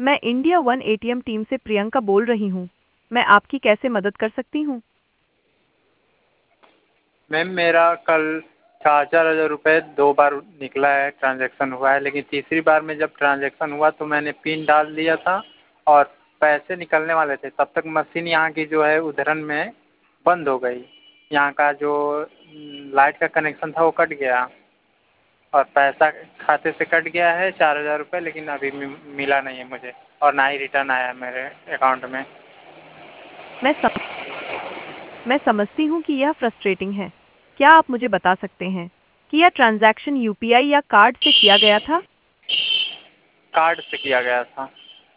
मैं India one ATM team से प्रियंका बोल रही हूँ। मैं आपकी कैसे मदद कर सकती हूँ? मैम मेरा कल 4,000 रुपये 2 बार निकला है, ट्रांजैक्शन हुआ है, लेकिन तीसरी बार में जब ट्रांजैक्शन हुआ तो मैंने पिन डाल दिया था और पैसे निकलने वाले थे, तब तक मशीन यहाँ की जो है उधरन में बंद हो गई। यहाँ का जो लाइट का कनेक्शन था वो कट गया और पैसा खाते से कट गया है 4,000 रुपये, लेकिन अभी मिला नहीं है मुझे और ना ही रिटर्न आया है मेरे अकाउंट में। मैं सम, मैं समझती हूँ कि यह फ्रस्ट्रेटिंग है। क्या आप मुझे बता सकते हैं कि यह ट्रांजैक्शन यूपीआई या कार्ड से किया गया था? कार्ड से किया गया था।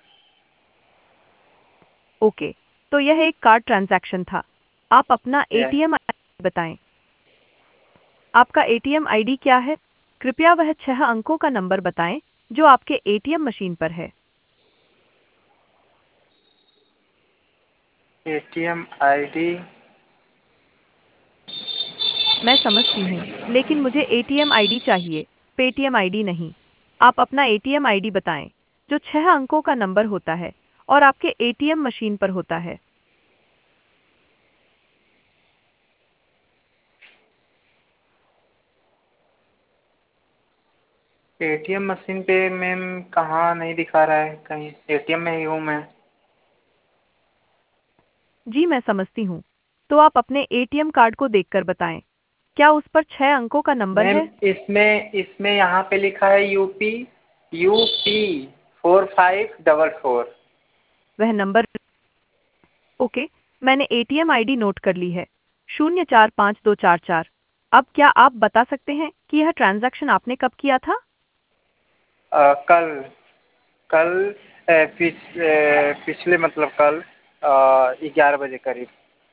ओके, तो यह एक कार्ड ट्रांजैक्शन था। आप अपना यस। एटीएम आईडी बताएं। आपका एटीएम आईडी क्या है? कृपया वह 6 अंकों का नंबर बताएं जो आपके एटीएम मशीन पर है। ATM ID. मैं समझती हूँ, लेकिन मुझे एटीएम आईडी चाहिए, पेटीएम आईडी नहीं। आप अपना एटीएम आईडी बताएं, जो 6 अंकों का नंबर होता है और आपके एटीएम मशीन पर होता है। एटीएम मशीन पे मैम कहाँ नहीं दिखा रहा है, कहीं एटीएम में ही हूँ मैं। जी मैं समझती हूँ। तो आप अपने एटीएम कार्ड को देखकर बताएं, क्या उस पर 6 अंकों का नंबर मैम है? इसमें इसमें यहाँ पे लिखा है यूपी यूपी 4544। वह नंबर। ओके, मैंने एटीएम आईडी नोट कर ली है, 045244। अब क्या आप बता सकते हैं कि यह ट्रांजैक्शन आपने कब किया था? कल कल पिछले मतलब कल 11 बजे करीब।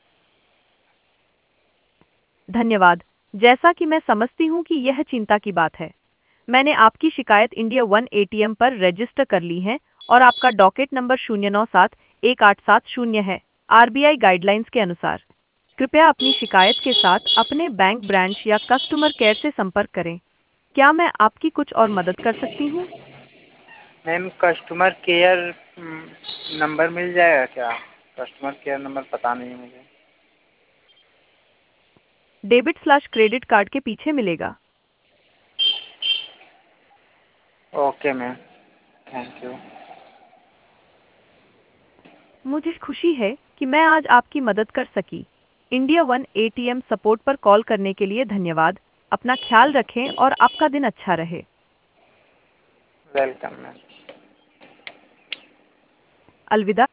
धन्यवाद। जैसा कि मैं समझती हूँ कि यह चिंता की बात है। मैंने आपकी शिकायत इंडिया वन एटीएम पर रजिस्टर कर ली है और आपका डॉकेट नंबर 097187 है। आरबीआई गाइडलाइंस के अनुसार कृपया अपनी शिकायत के साथ अपने बैंक ब्रांच या कस्टमर केयर से संपर्क करें। क्या मैं आपकी कुछ और मदद कर सकती हूँ? मैम कस्टमर केयर नंबर मिल जाएगा क्या? कस्टमर केयर नंबर पता नहीं है मुझे। डेबिट/क्रेडिट कार्ड के पीछे मिलेगा। Okay ma'am, thank you. मुझे खुशी है कि मैं आज आपकी मदद कर सकी। इंडिया वन एटीएम सपोर्ट पर कॉल करने के लिए धन्यवाद। अपना ख्याल रखें और आपका दिन अच्छा रहे। Welcome ma'am. अलविदा।